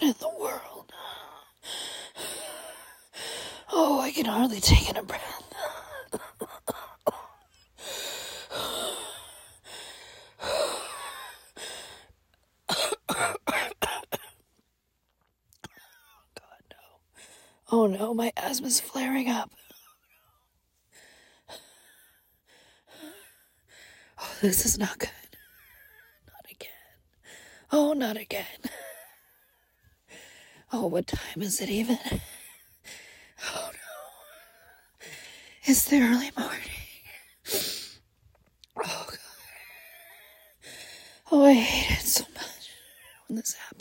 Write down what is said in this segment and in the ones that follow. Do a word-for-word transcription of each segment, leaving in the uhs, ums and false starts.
in the world? Oh, I can hardly take in a breath. God, no. Oh no, my asthma's flaring up. Oh, this is not good. Not again. Oh, not again. Oh, what time is it even? Oh no. It's the early morning. Oh God. Oh, I hate it so much when this happens.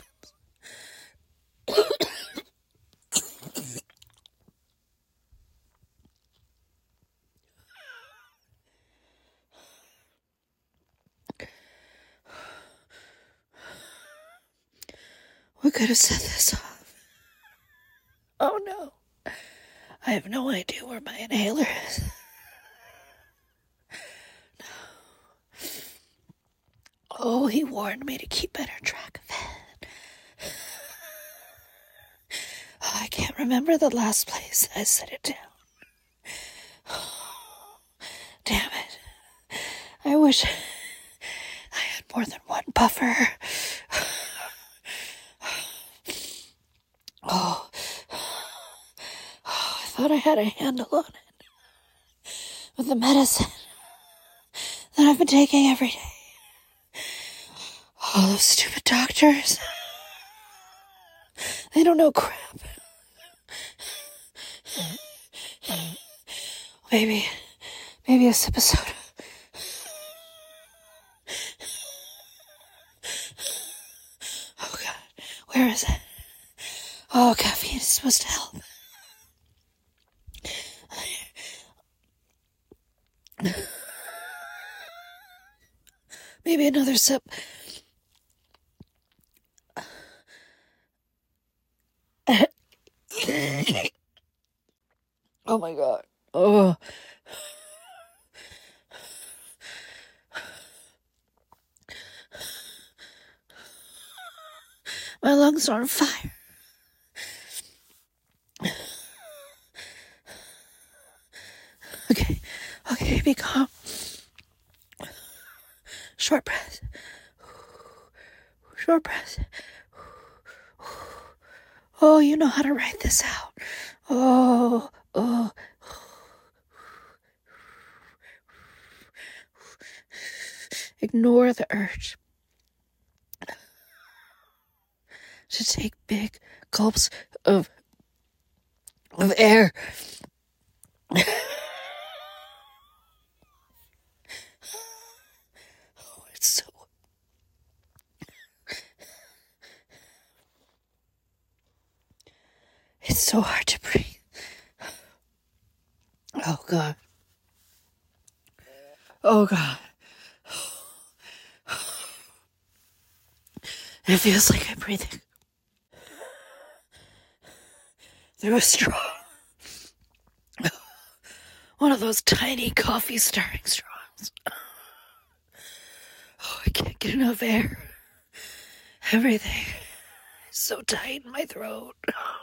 What could have set this off? Oh no. I have no idea where my inhaler is. No. Oh, he warned me to keep better track of it. Oh, I can't remember the last place I set it down. Oh, damn it. I wish I had more than one buffer. Oh. Oh, I thought I had a handle on it. With the medicine that I've been taking every day. All those stupid doctors. They don't know crap. Maybe, maybe a sip of soda. Oh God, where is it? Oh, caffeine is supposed to help. Maybe another sip. Oh my God. Oh. My lungs are on fire. Okay. Okay, be calm. Short breath. Short breath. Oh, you know how to write this out. Oh, oh. Ignore the urge to take big gulps of of air. Oh, it's so it's so hard to breathe. Oh God. Oh God. It feels like I'm breathing through a straw. One of those tiny coffee stirring straws. Oh, I can't get enough air. Everything is so tight in my throat.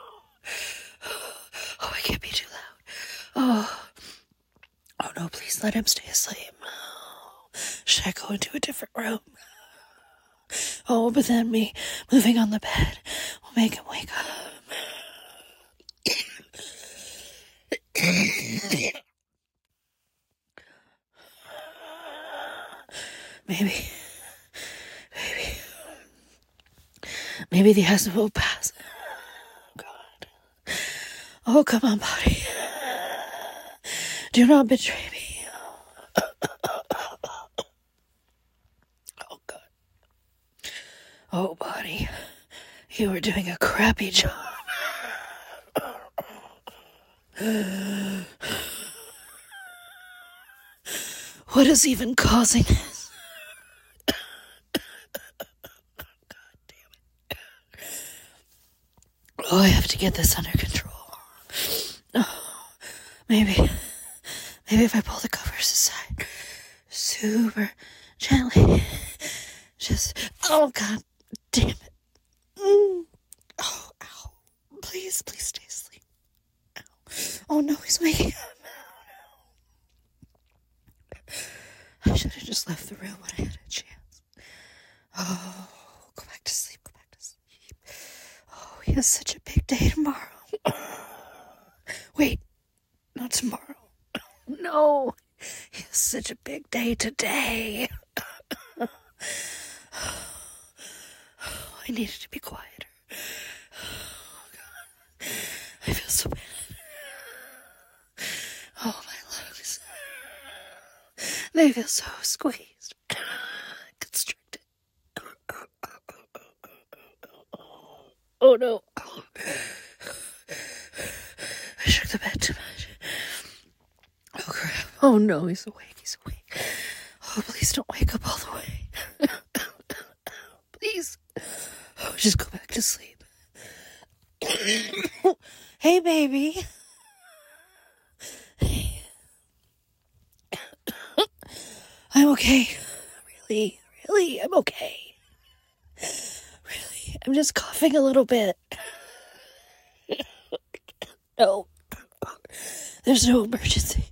Oh, I can't be too loud. Oh, oh no, please let him stay asleep. Oh, should I go into a different room? Oh, but then me moving on the bed will make him wake up. Maybe, maybe, maybe the asthma will pass. God. Oh, come on, body. Do not betray me. Oh, God. Oh, body. You were doing a crappy job. What is even causing this? God damn it. Oh, I have to get this under control. Oh, maybe, maybe if I pull the covers aside super gently, just, oh God damn it. Mm. Oh please, please stay asleep. Oh no, he's waking up. I should have just left the room when I had a chance. Oh, go back to sleep, go back to sleep. Oh, he has such a big day tomorrow. Wait, not tomorrow. No, he has such a big day today. I needed to be quieter. Oh, God. I feel so bad. Oh, my lungs. They feel so squeezed. Constricted. Oh, no. I shook the bed too much. Oh, crap. Oh, no, he's awake. He's awake. Oh, please don't wake up all the way. Please. Oh, just go back to sleep. Hey, baby. I'm okay. Really, really, I'm okay. Really, I'm just coughing a little bit. No. There's no emergency.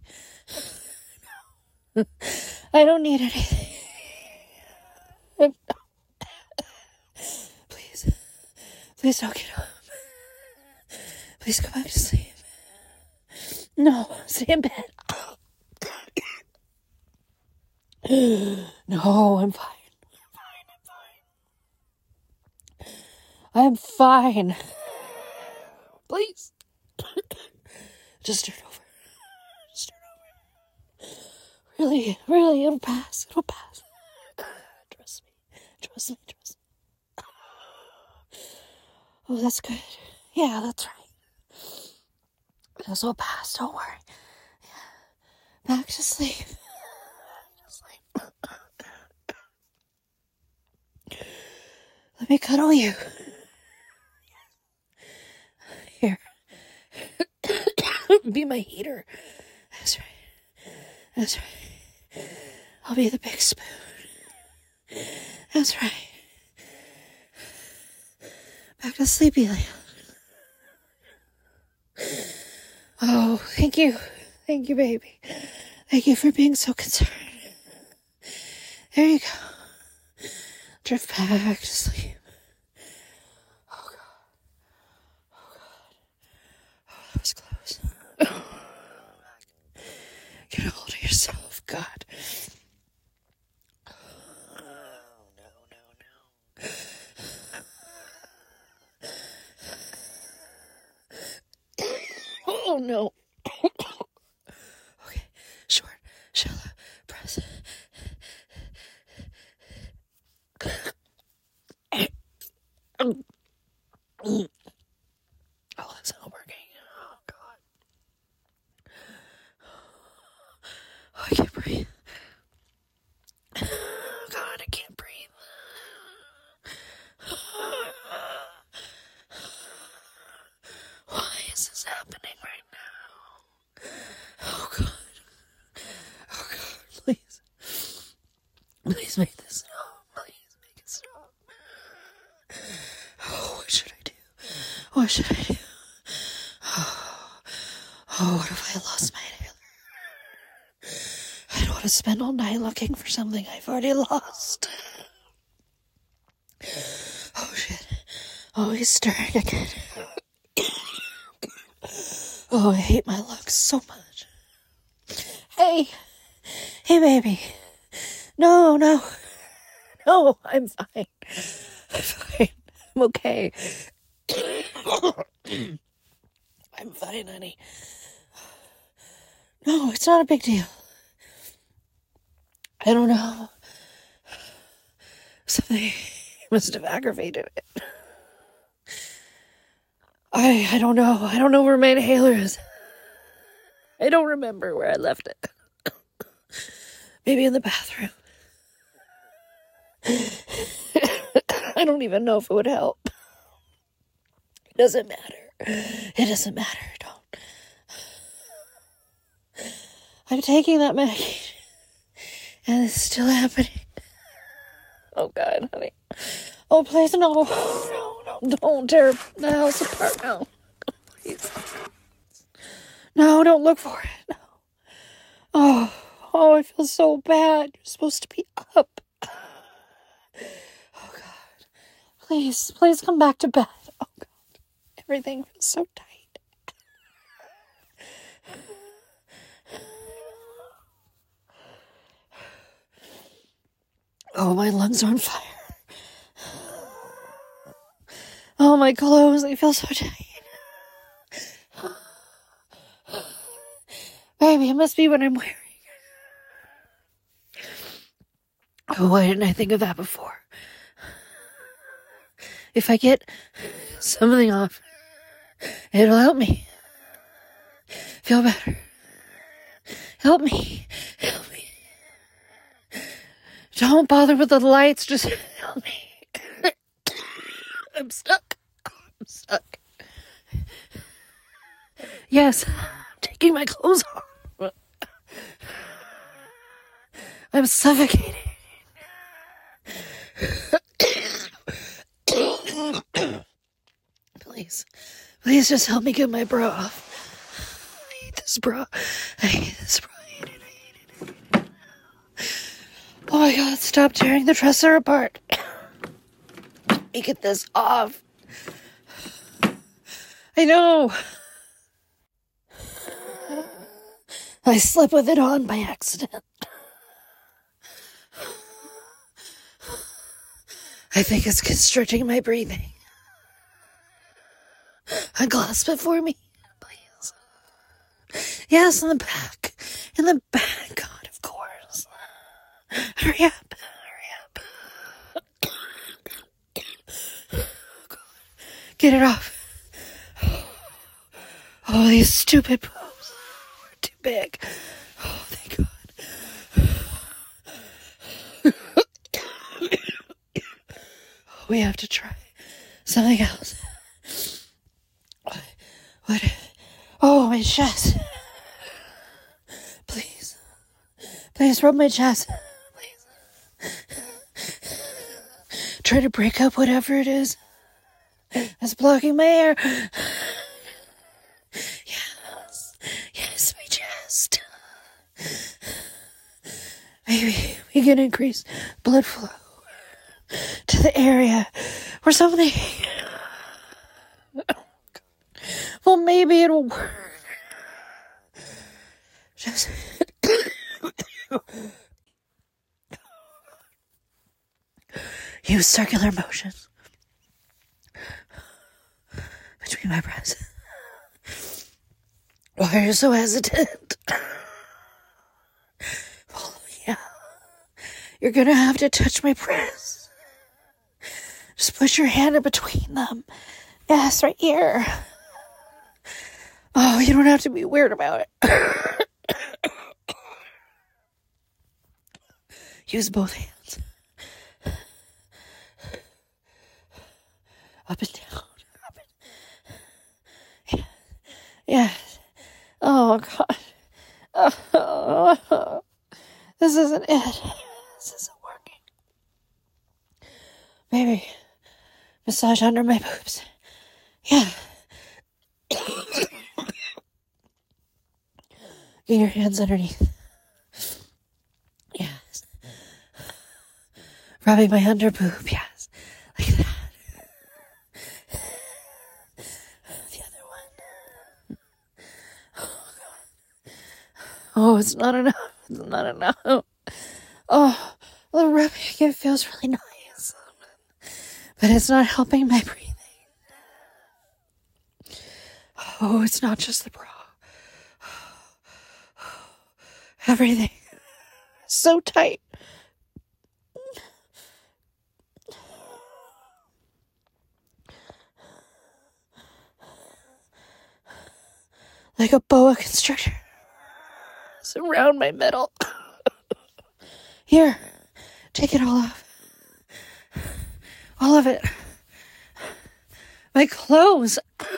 No. I don't need anything. Please. Please don't get up. Please go back to sleep. No, stay in bed. No, I'm fine. I'm fine, I'm fine. I'm fine. Please. Just turn over. Just turn over. Really, really, it'll pass. It'll pass. Trust me. Trust me, trust me. Oh, that's good. Yeah, that's right. This will pass, don't worry. Yeah. Back to sleep. Let me cuddle you. Here. Be my heater. That's right. That's right. I'll be the big spoon. That's right. Back to sleepy land. Oh, thank you. Thank you, baby. Thank you for being so concerned. There you go. Drift back to sleep. Oh, God. Oh, God. Oh, that was close. Get a hold of yourself, God. Oh, no, no, no. Oh, no. Okay, short, shallow, press. Oh, that's not working. Oh, God. Oh, I can't breathe. Oh, God, I can't breathe. Why is this happening right now? Oh, God. Oh, God, please. Please make this stop. Please make it stop. Oh, what should I do? What should I do? Oh, oh what if I lost my inhaler? I don't want to spend all night looking for something I've already lost. Oh, shit. Oh, he's stirring again. Oh, I hate my lungs so much. Hey. Hey, baby. No, no. No, I'm fine. I'm fine. I'm okay. I'm fine, honey. No, it's not a big deal. I don't know. Something must have aggravated it. I I don't know. I don't know where my inhaler is. I don't remember where I left it. Maybe in the bathroom. I don't even know if it would help. It doesn't matter. It doesn't matter. Don't. I'm taking that medication. And it's still happening. Oh, God, honey. Oh, please, no. No, no, don't tear the house apart now. Please. No, don't look for it. No. Oh, oh, I feel so bad. You're supposed to be up. Oh, God. Please, please come back to bed. Oh, God. Everything feels so tight. Oh, my lungs are on fire. Oh, my clothes, they feel so tight. Baby, it must be what I'm wearing. Oh, why didn't I think of that before? If I get something off, it'll help me feel better. Help me. Help me. Don't bother with the lights. Just help me. I'm stuck. I'm stuck. Yes, I'm taking my clothes off. I'm suffocating. Please. Please just help me get my bra off. I hate this bra. I hate this bra. I hate it. I hate it. I hate it. Oh my God, stop tearing the dresser apart. Let me get this off. I know. I slept with it on by accident. I think it's constricting my breathing. Unclasp it for me, please. Yes, in the back. In the back, God, of course. Hurry up. Hurry up. God. Get it off. Oh, these stupid boobs are too big. Oh, thank God. We have to try something else. What? What? Oh, my chest. Please. Please rub my chest. Please. Try to break up whatever it is that's blocking my air. Yes. Yes, my chest. Maybe we can increase blood flow to the area or something. Well, maybe it'll work. Just use circular motions between my breasts. Why are you so hesitant? Well, yeah. You're gonna have to touch my breasts. Just put your hand in between them. Yes, right here. Oh, you don't have to be weird about it. Use both hands. Up and down. Up and... Yeah. Yes. Oh, God. Oh, this isn't it. This isn't working. Maybe massage under my boobs. Yeah. Get your hands underneath. Yes. Rubbing my under boob. Yes. Like that. The other one. Oh, God. Oh, it's not enough. It's not enough. Oh, the rubbing, it feels really nice. But it's not helping my breathing. Oh, it's not just the bra. Everything is so tight. Like a boa constrictor. It's around my middle. Here, take it all off. All of it. My clothes.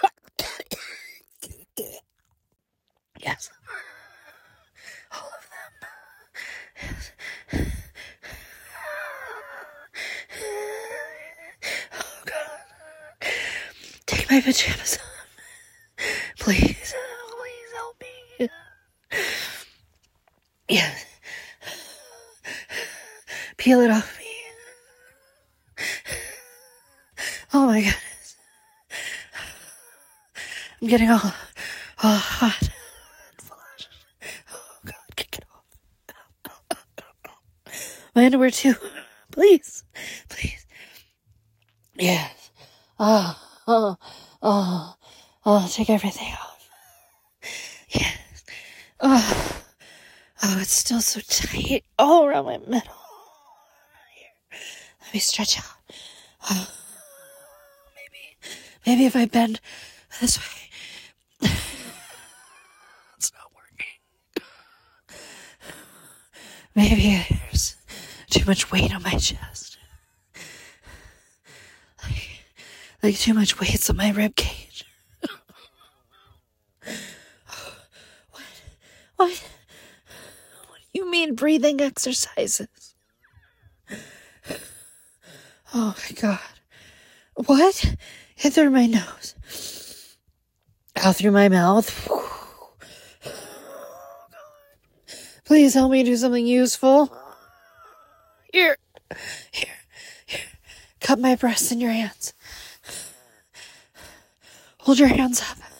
Yes. All of them. Yes. Oh, God. Take my pajamas off. Please, please help me. Yes. Peel it off me. Oh my goodness. I'm getting all, all hot and flushed. Oh God, kick it off. My underwear too. Please, please. Yes. Oh, oh, oh, oh, take everything off. Yes. Oh, oh, it's still so tight all around my middle. Here, let me stretch out. Oh, maybe, maybe if I bend this way. It's not working. Maybe there's too much weight on my chest. Like, like too much weight's on my rib cage. What? What? What do you mean breathing exercises? Oh my God. What? In through my nose. Out through my mouth. Please help me do something useful. Here. Here. Here. Cup my breasts in your hands. Hold your hands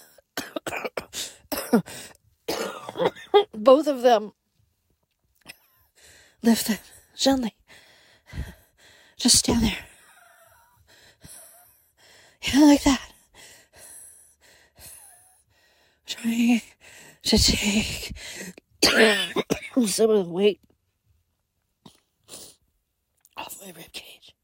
up. Both of them. Lift them gently. Just stand there. Yeah, like that. Trying to take some of the weight off my rib cage.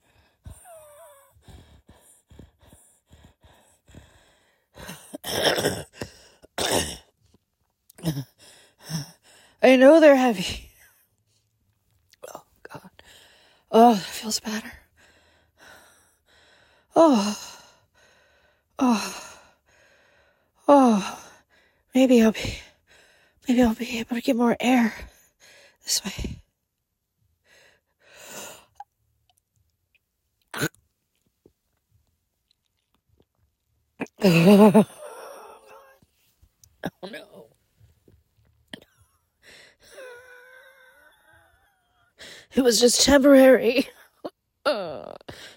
I know they're heavy. Oh, God. Oh, that feels better. Oh. Oh. Oh. Maybe I'll be, maybe I'll be able to get more air this way. Oh, no. It was just temporary. Uh,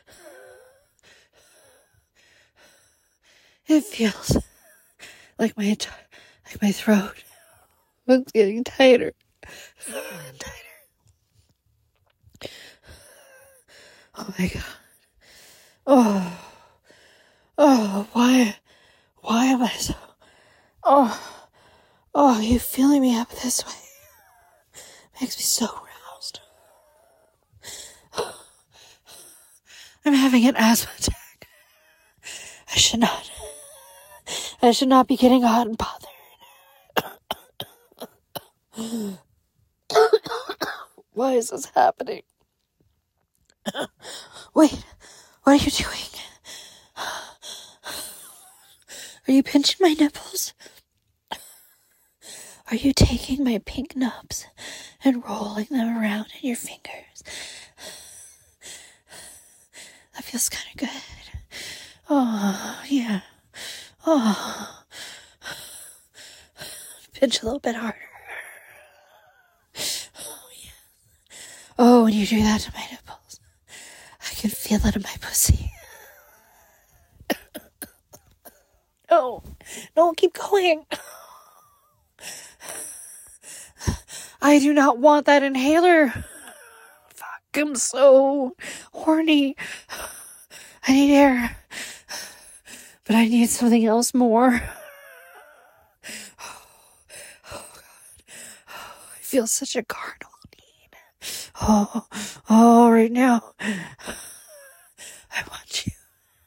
it feels like my like my throat was getting tighter and tighter. Oh my God. Oh. Oh, why, why am I so, oh, oh, you feeling me up this way? Makes me so roused. I'm having an asthma attack. I should not, I should not be getting hot and bothered. Why is this happening? Wait, what are you doing? Are you pinching my nipples? Are you taking my pink nubs and rolling them around in your fingers? That feels kind of good. Oh, yeah. Oh. Pinch a little bit harder. Oh, yeah. Oh, when you do that to my nipples, I can feel it in my pussy. No, no, keep going. I do not want that inhaler. Fuck, I'm so horny. I need air. But I need something else more. Oh, oh God. Oh, I feel such a carnal need. Oh, oh, right now. I want you.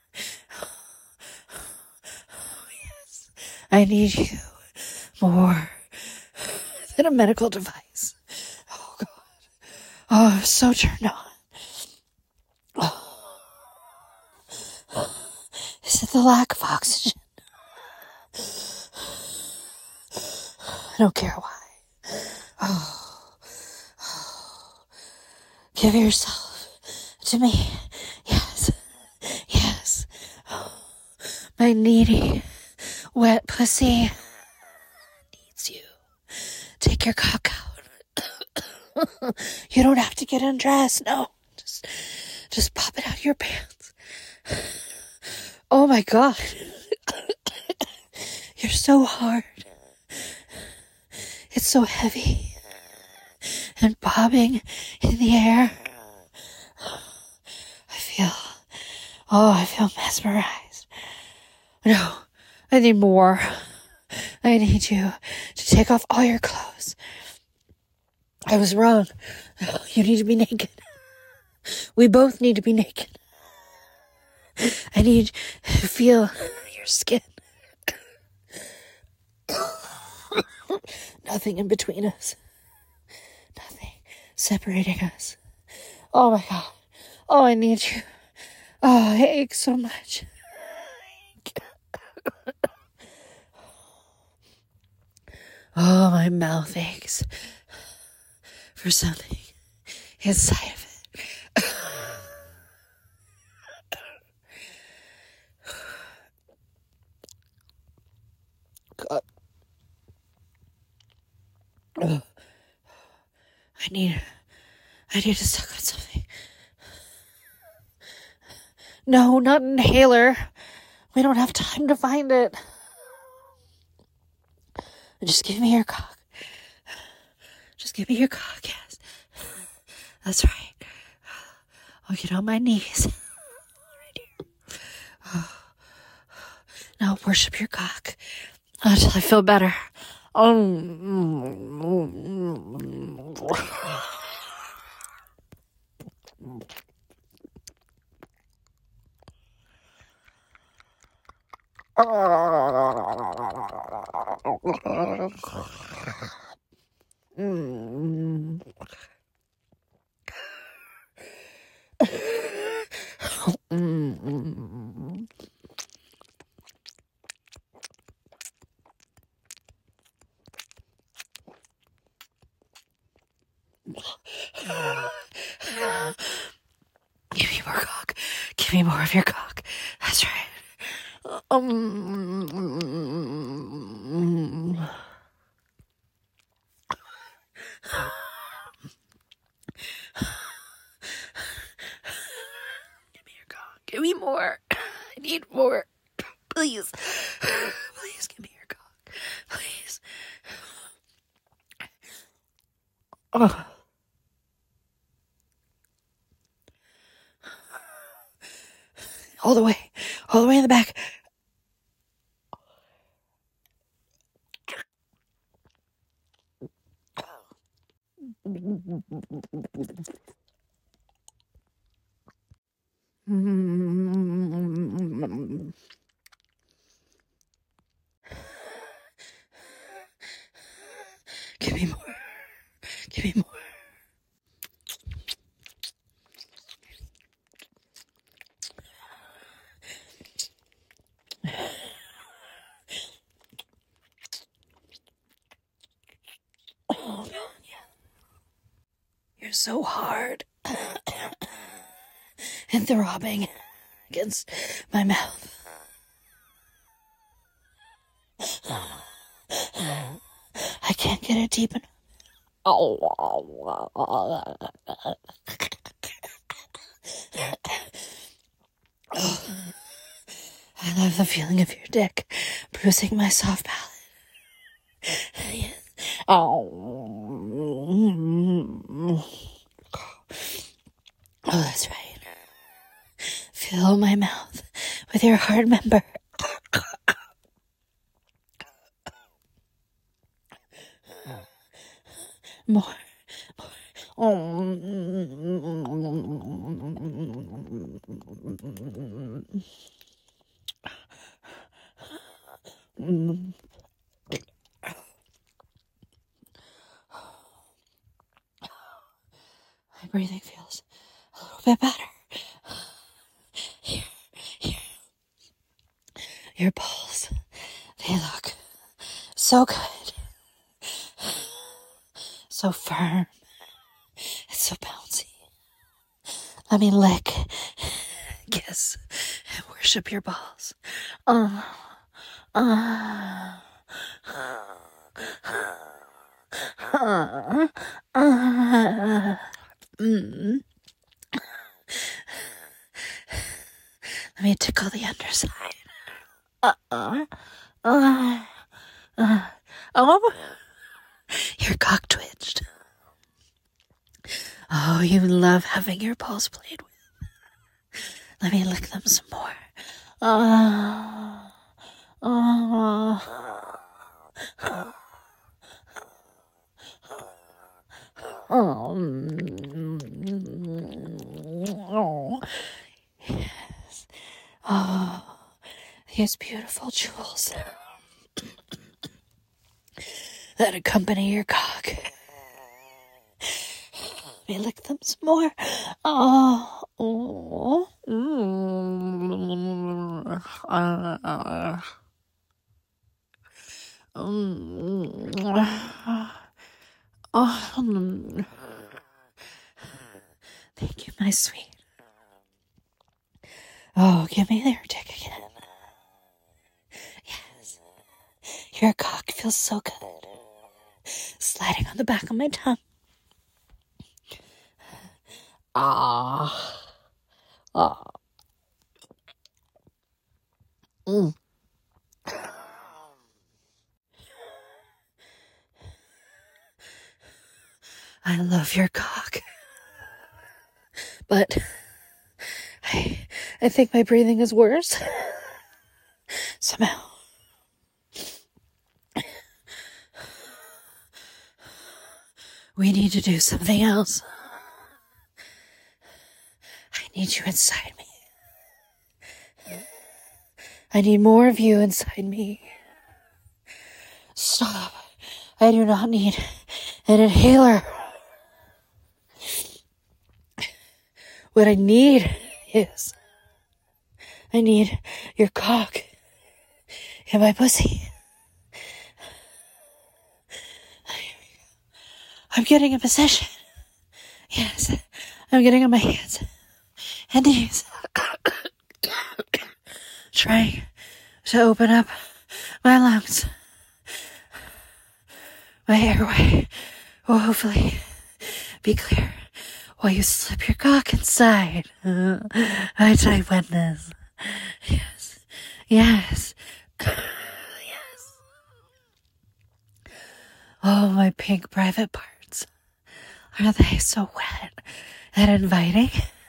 I need you more than a medical device. Oh, God. Oh, I'm so turned on. Oh. Is it the lack of oxygen? I don't care why. Oh. Oh. Give yourself to me. Yes. Yes. Oh. My needy, wet pussy needs you. Take your cock out. You don't have to get undressed. No, just, just pop it out of your pants. Oh my God. You're so hard. It's so heavy and bobbing in the air. I feel, oh, I feel mesmerized. No, I need more. I need you to take off all your clothes. I was wrong. You need to be naked. We both need to be naked. I need to feel your skin. Nothing in between us. Nothing separating us. Oh my God. Oh, I need you. Oh, I ache so much. Oh, my mouth aches for something inside of it. God. Oh. I need, I need to suck on something. No, not an inhaler. We don't have time to find it. Just give me your cock. Just give me your cock, yes. That's right. I'll get on my knees. Right here. Oh. Now worship your cock until I feel better. Oh. Mm. Mm. Give me more cock. Give me more of your cock. That's right. Um. Give me your cock. Give me more. I need more. Please. Please give me your cock. Please. Oh. All the way. All the way in the back. Mm. Give me more. Give me more. Oh, man, yeah. You're so hard and throbbing against my mouth. I can't get it deep enough. Oh. I love the feeling of your dick bruising my soft palate. Yes. Oh. Oh, that's right. Fill my mouth with your hard member. More. Oh. My breathing feels a little bit better. Here, here. Your balls, they look so good. So firm. It's so bouncy. Let me lick, kiss, and worship your balls. Oh, Uh, uh, uh, mm. Let me tickle the underside. Uh, uh, uh, uh. Oh, your cock twitched. Oh, you love having your balls played with. Let me lick them some more. Uh, uh, oh, oh, yes. Oh, these beautiful jewels that accompany your cock. Let me lick them some more. Oh, oh, mm, uh, uh, um, oh, um. Thank you, my sweet. Oh, give me your dick again. Yes, your cock feels so good. Sliding on the back of my tongue. Ah. Ah. Mm. I love your cock. But I, I think my breathing is worse. Somehow. We need to do something else. I need you inside me. I need more of you inside me. Stop. I do not need an inhaler. What I need is, I need your cock in my pussy. I'm getting in position. Yes, I'm getting on my hands and knees. Trying to open up my lungs. My airway will hopefully be clear while you slip your cock inside. Uh, my tight wetness. Yes. Yes. Yes. Oh, my pink private parts. Are they so wet and inviting?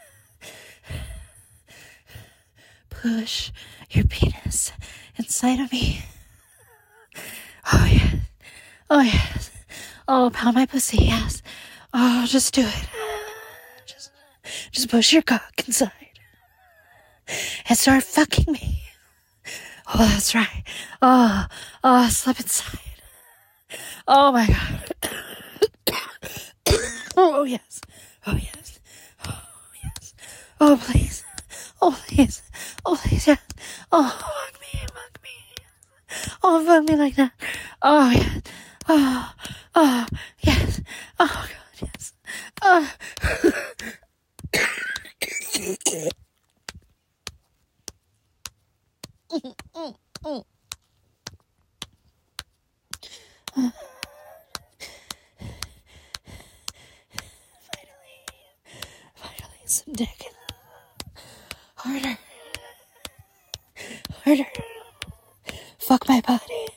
Push your penis inside of me. Oh, yes. Oh, yes. Oh, pound my pussy, yes. Oh, just do it. Just, just push your cock inside. And start fucking me. Oh, that's right. Oh, oh, slip inside. Oh, my God. Oh, yes. Oh, yes. Oh, yes. Oh, please. Oh, please. Oh, please, yes. Oh, fuck me, fuck me. Oh, fuck me like that. Oh, yes. Oh, oh, yes. Oh, God, yes. Oh. Finally. Finally, some dick. Harder. Harder. Fuck my body.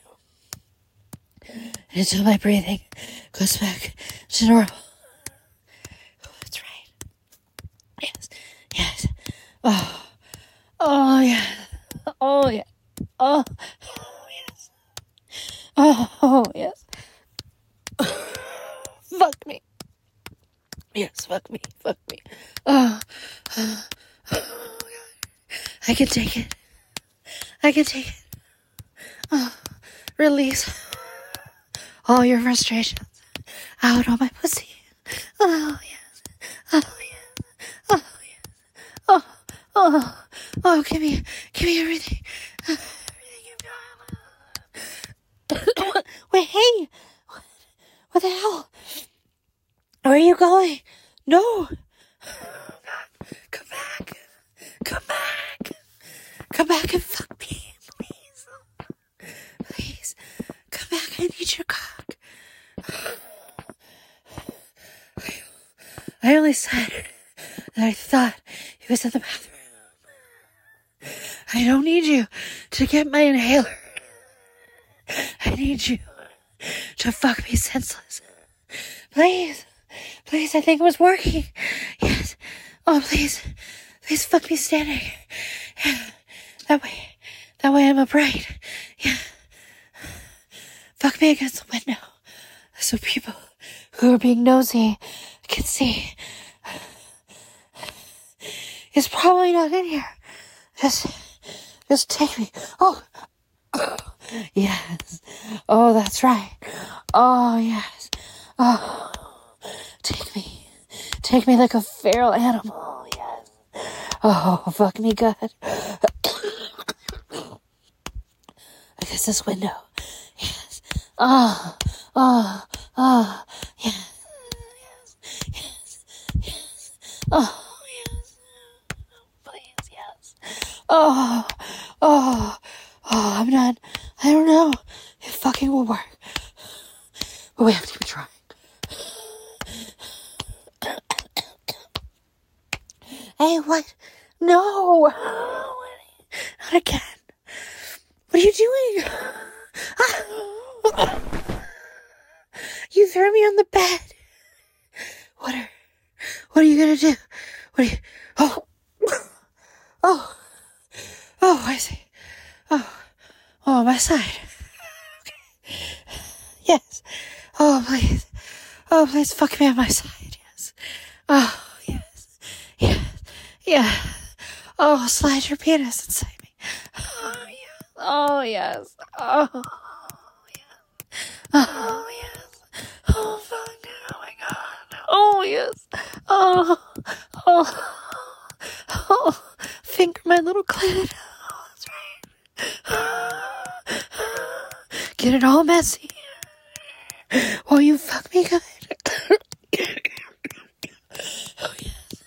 Until my breathing goes back to normal. Oh, that's right. Yes. Yes. Oh. Oh, yeah. Oh, yeah. Oh. Oh, yes. Oh, yes. Fuck me. Yes, fuck me. Fuck me. Oh. Oh, God. I can take it. I can take it. Oh. Release all your frustrations out on my pussy. Oh, yes. Oh, yes. Oh, yes. Oh, oh, oh, give me, give me everything. Everything. Wait, hey. What, what the hell? Where are you going? No. Come back. Come back. Come back and fuck me, please. need you to cock. I only said that I thought he was in the bathroom. I don't need you to get my inhaler. I need you to fuck me senseless. Please. Please, I think it was working. Yes. Oh, please. Please fuck me standing. Yeah. That way. That way I'm upright. Yeah. Fuck me against the window. So people who are being nosy can see. It's probably not in here. Just, just take me. Oh. Yes. Oh, that's right. Oh, yes. Oh. Take me. Take me like a feral animal. Yes. Oh, fuck me good. Against this window. Yes. Oh. Oh. Oh. Yes. Yes. Yes. Yes. Oh, yes. Please, yes. Oh. Oh. Oh, I'm done. I don't know. It fucking will work. But we have to keep trying. Hey, what? No! Not again. What are you doing? You threw me on the bed. What are, what are you gonna do? What are you, oh, oh, oh, I see. Oh, oh, my side. Okay. Yes. Oh, please. Oh, please fuck me on my side. Yes. Oh, yes. Yes. Yeah. Oh, slide your penis inside me. Oh, yes. Oh, yes. Oh, yes. Oh, yes. Oh, fuck. Oh, my God. Oh, yes. Oh, oh, oh. Finger my little clit. Oh, that's right. Get it all messy. While you fuck me good. Oh, yes.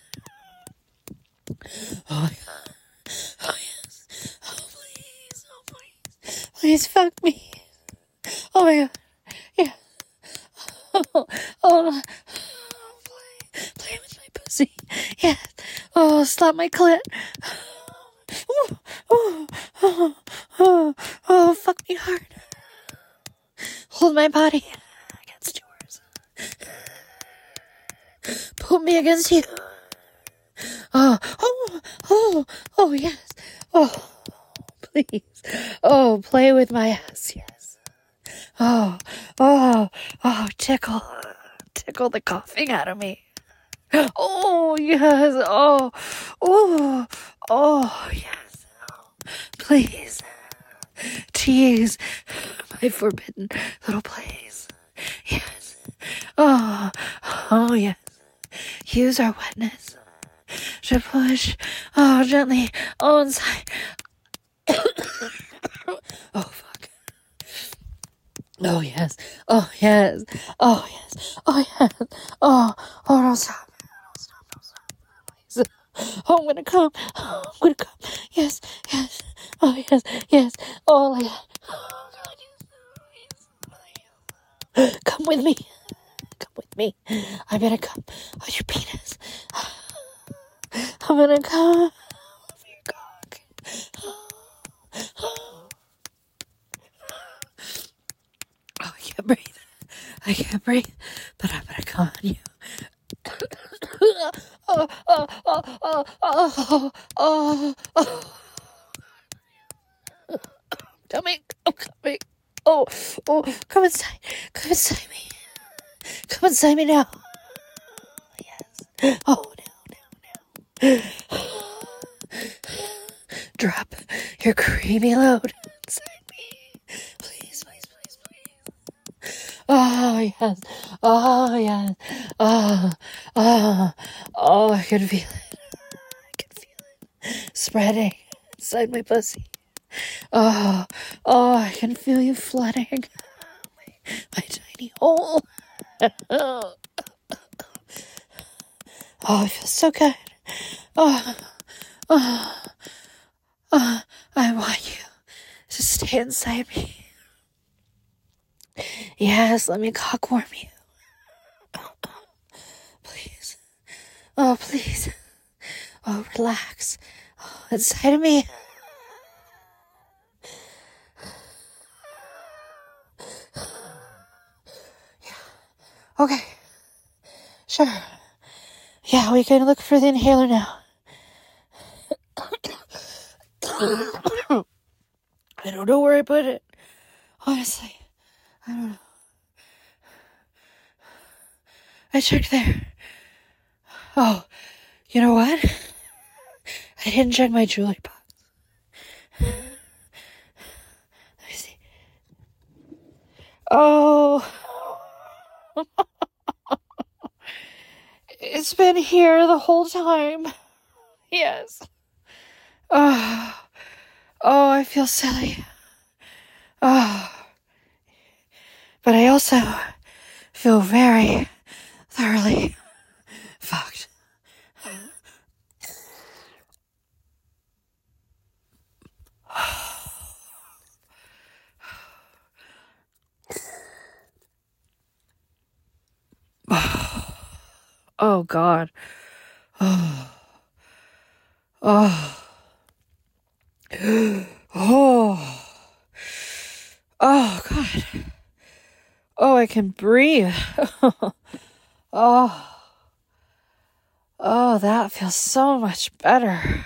Oh, yes. Oh, yes. Oh, please. Oh, please. Please fuck me. Oh, my God. Yeah. Oh, oh, oh play. Play with my pussy. Yes. Oh, slap my clit. Oh, oh, oh, oh, oh, fuck me hard. Hold my body against yours. Put me against you. Oh, oh, oh, oh, yes. Oh, please. Oh, play with my ass, yes. Oh, oh, oh, tickle. Tickle the coughing out of me. Oh, yes. Oh, oh, oh, yes. Oh, please. Tease my forbidden little place. Yes. Oh, oh, yes. Use our wetness to push, oh, gently, oh, inside. Oh, fuck. Oh, yes. Oh, yes. Oh, yes. Oh, yes. Oh, oh, don't stop. Don't stop, don't stop. Please. Oh, I'm gonna come. Oh, I'm gonna come. Yes, yes. Oh, yes, yes. Oh, my God. Oh, God, yes. Come with me. Come with me. I'm gonna come on your penis. I'm gonna come over your cock. Oh, I can't breathe. I can't breathe, but I'm gonna come on you. Oh, oh, oh, oh, oh, oh, oh. Coming, I'm coming. Oh, oh, come inside. Come inside me. Come inside me now. Yes. Oh, no, no, no. Drop your creamy load inside me. Please, please, please, please. Oh, yes. Oh, yes. Oh, oh, oh, I can feel it. I can feel it spreading inside my pussy. Oh, oh, I can feel you flooding my, my tiny hole. Oh, it feels so good. Oh, oh, oh, I want you to stay inside me. Yes, let me cock warm you. Please. Oh, please. Oh, relax. Oh, inside of me. Yeah. Okay. Sure. Yeah, we can look for the inhaler now. I don't know where I put it. Honestly, I don't know. I checked there. Oh, you know what? I didn't check my jewelry box. Let me see. Oh. It's been here the whole time. Yes. Oh. Oh, I feel silly. Oh. But I also feel very thoroughly fucked. Oh, God. Oh. Oh. Oh. Oh, God. Oh, I can breathe. Oh. Oh, that feels so much better.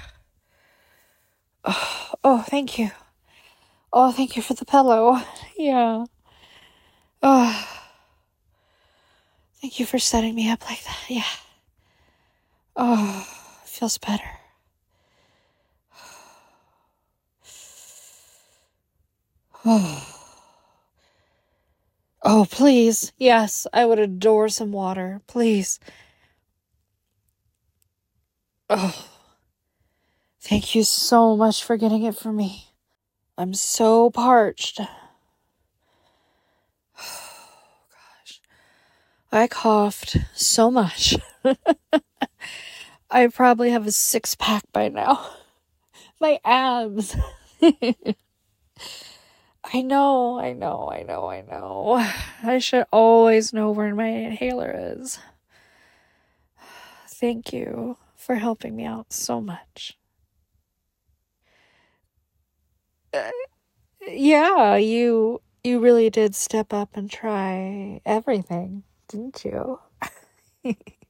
Oh, oh, thank you. Oh, thank you for the pillow. Yeah. Oh. Thank you for setting me up like that. Yeah. Oh, feels better. Oh. Oh, please. Yes, I would adore some water. Please. Oh. Thank you so much for getting it for me. I'm so parched. Oh, gosh. I coughed so much. I probably have a six pack by now. My abs. I know, I know, I know, I know. I should always know where my inhaler is. Thank you for helping me out so much. Uh, yeah, you you really did step up and try everything, didn't you?